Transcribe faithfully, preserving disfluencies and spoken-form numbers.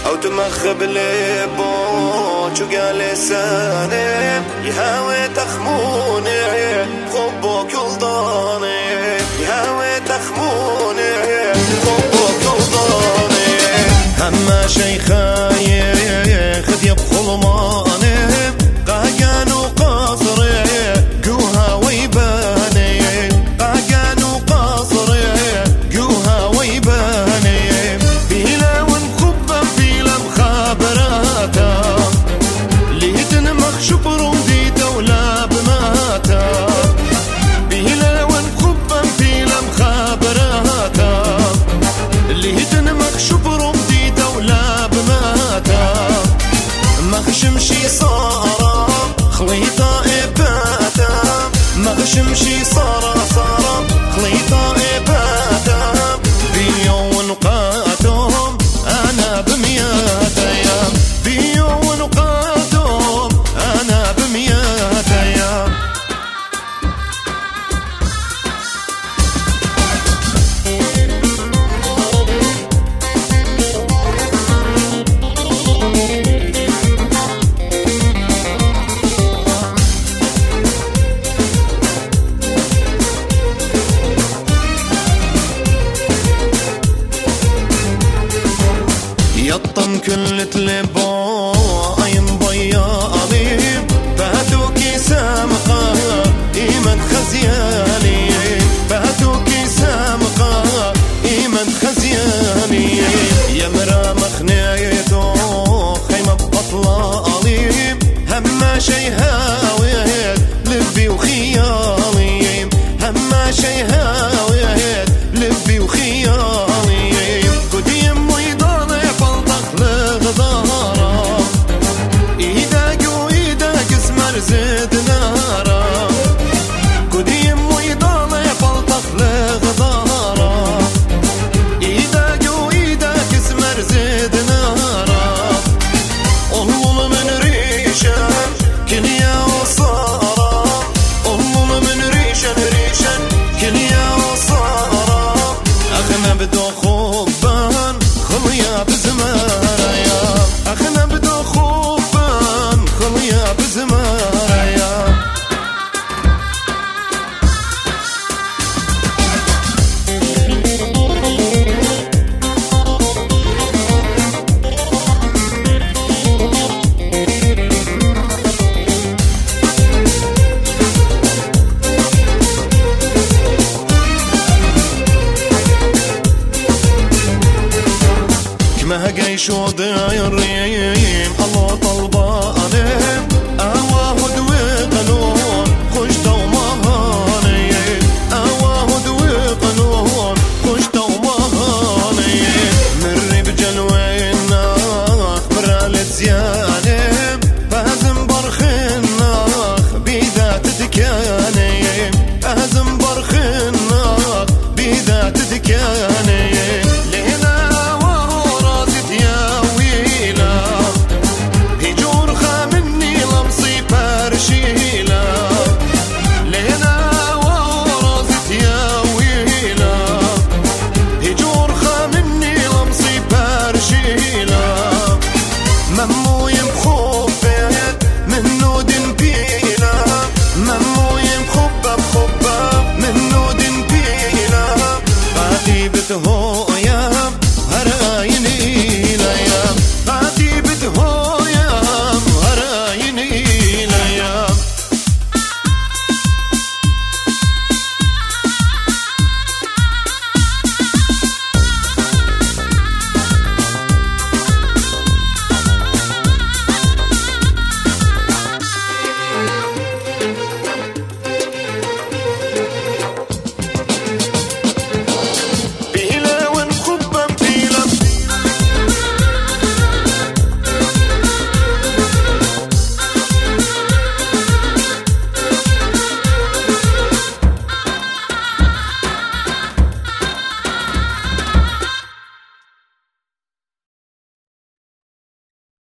او تمخب لي بوش وقال لساني يهاوي تخموني بحبك يلضاني يهاوي تخموني بحبك يلضاني هما شي خايخ يبخل ماني قاقان وقاصري قوها ويباني قاقان وقاصري قوها ويباني بلا ونخبا بلا مخابراتا ليتن مخشوب رمدي دولة بماتا بلا ونخبا بلا مخابراتا ليتن مخشوب رمدي دولة بماتا مخشمشي صارا خليطة إباتا مخشمشي صارا صارا خليطة إباتا بيو ونقاتهم أنا بميات أيام بيو ونقاتهم أنا بميات أيام يطم كل تلبو ايم ضيالي بهتوكي سامقا ايمن خزياني بهتوكي سامقا ايمن خزياني يمرا مخنيتو خيمة بطلالي هما شي هاويت لبي وخيالي هما شي هاويت لبي وخيالي قديم زد نارا قديم ويضالي فلطخ لغضارا إيداك وإيداك اسمر زد نارا أمم من ريشان كنيا وصارا أمم من ريشان ريشان كنيا وصارا أخنا بدو خوبان خليا بزماريا أخنا بدو خوبان خليا بزماريا ما قايش وضع الريم الله طلباني